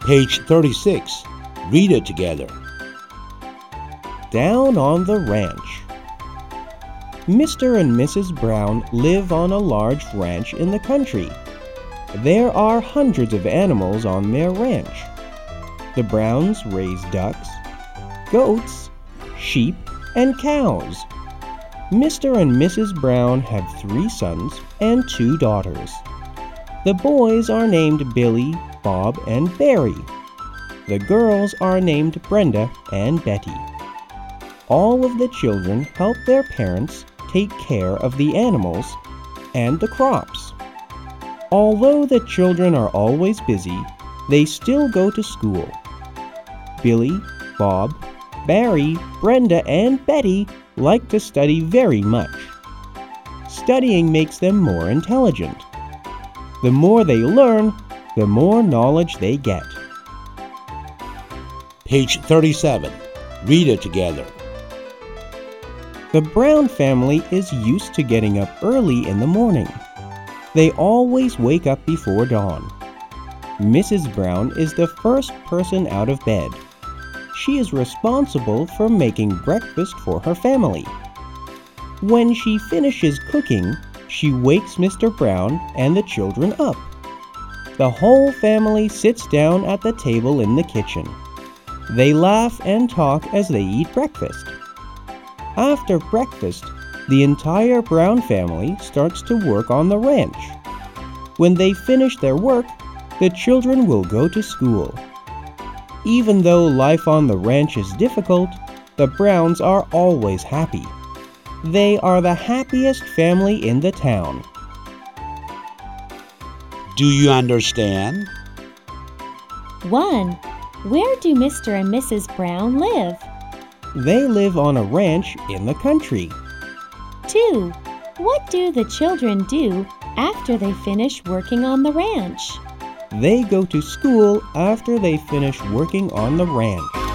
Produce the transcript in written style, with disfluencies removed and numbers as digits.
Page 36. Read it together. Down on the ranch. Mr. and Mrs. Brown live on a large ranch in the country. There are hundreds of animals on their ranch. The Browns raise ducks, goats, sheep, and cows. Mr. and Mrs. Brown have 3 sons and 2 daughters. The boys are named Billy, Bob, and Barry. The girls are named Brenda and Betty. All of the children help their parents take care of the animals and the crops. Although the children are always busy, they still go to school. Billy, Bob, Barry, Brenda, and Betty like to study very much. Studying makes them more intelligent. The more they learn, the more knowledge they get. Page 37. Read it together. The Brown family is used to getting up early in the morning. They always wake up before dawn. Mrs. Brown is the first person out of bed. She is responsible for making breakfast for her family. When she finishes cooking, she wakes Mr. Brown and the children up. The whole family sits down at the table in the kitchen. They laugh and talk as they eat breakfast. After breakfast, the entire Brown family starts to work on the ranch. When they finish their work, the children will go to school. Even though life on the ranch is difficult, the Browns are always happy. They are the happiest family in the town. Do you understand? 1. Where do Mr. and Mrs. Brown live? They live on a ranch in the country. 2. What do the children do after they finish working on the ranch? They go to school after they finish working on the ranch.